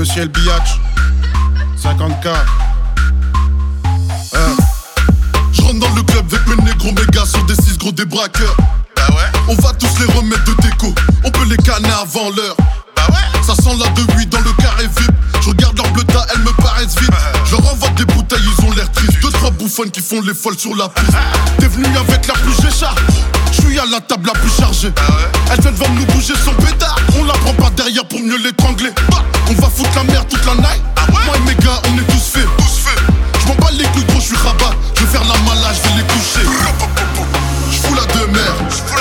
le ciel biatch 50K. Je rentre dans le club avec mes négros méga sur des 6 gros des braqueurs. Bah ouais. On va tous les remettre de déco, on peut les canner avant l'heure. Bah ouais. Ça sent la 2-8 dans le carré VIP. Je regarde leur bleuta, elles me paraissent vite. Je leur envoie des bouteilles, ils ont l'air tristes. 2-3 bouffonnes qui font les folles sur la piste. T'es venu avec la plus gécha, je suis à la table la plus chargée. Bah ouais. Elle vient devant nous bouger son pétard. On la prend par derrière pour mieux l'étrangler. On va foutre la merde toute la night. Ah ouais. Moi et mes gars, on est tous faits. Je m'en bats les couilles gros, je suis rabat. Je vais faire la malade, je vais les coucher. Je fous la de mer.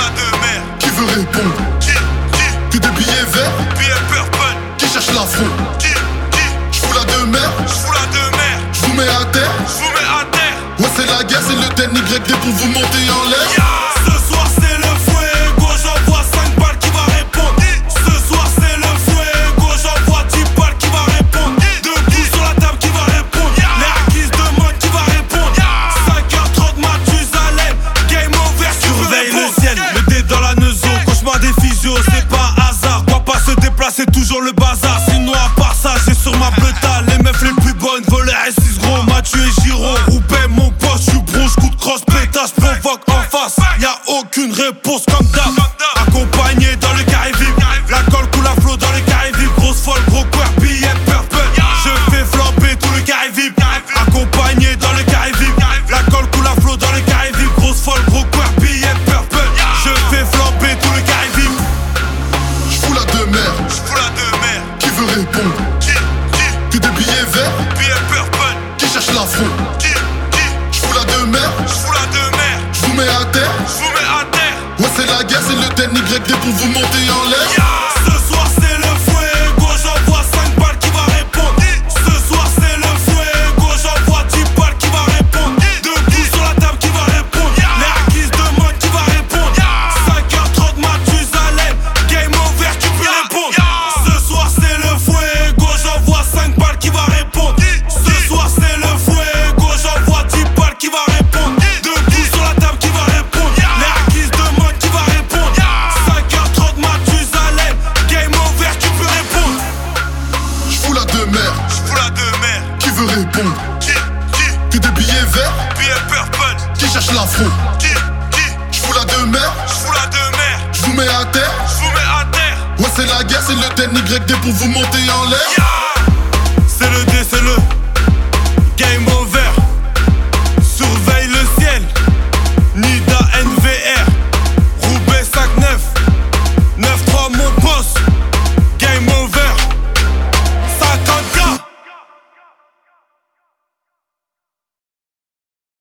Qui veut répondre? Que des billets verts. Qui cherche la fond? Je fous la de mer. Je vous mets à terre. Ouais c'est la guerre, c'est le TNYD pour vous monter en l'air. Ce soir c'est le fuego, j'envoie 5 balles qui va répondre. Ce soir c'est le fuego, j'envoie 10 balles qui va répondre. Debout sur la table qui va répondre. Les acquises demandent qui va répondre. 5h30 Mathusalem, game over, surveille le ciel. Le dé dans la neuzo, cauchemar des physios, c'est pas hasard. Doit pas se déplacer, toujours le bazar. Sinon à part ça, j'ai sur ma bleuta les meufs les plus bonnes, voleurs et 6 gros. Mathieu et Giro, Roubaix, mon poste, j'suis bronze, coup de crosse, pétage, provoque en face. Y'a aucune réponse comme d'hab. Accompagné dans le carré vip. La colle coule à flot dans le carré vip. Grosse folle, gros cœur, billet purple. Je fais flamber tout le carré vip. Accompagné dans le carré vip. La colle coule à flot dans le carré vip. Grosse folle, gros cœur, billet purple. Je fais flamber tout le carré vip. Je fous la de mer. Qui veut répondre? Que des billets verts. Qui cherche la fond? Je fous la de mer. Je vous mets à terre. Ouais c'est la guerre, c'est le TNYD pour vous monter en l'air. Ce soir c'est le fuego, j'envoie 5 balles qui va répondre. Ce soir c'est le fuego, j'envoie 10 balles qui va répondre. Debout sur la table qui va répondre. Les acquises demandent qui va répondre. 5h30 Mathusalem, game over, tu peux répondre. Ce soir c'est le fuego, j'envoie 5 balles qui va répondre. Ce soir c'est le fuego, j'envoie 10 balles qui va répondre. Debout sur la table qui va répondre. Les acquises demandent qui va répondre. 5h30 Mathusalem, game over, tu peux répondre. Je fous la de mer. Qui veut répondre? Que des billets verts. Qui cherche la fond? Je fous la de mer. Je vous mets à terre. Ouais c'est la guerre, c'est le TNYD pour vous monter en l'air. C'est le D, c'est le game over.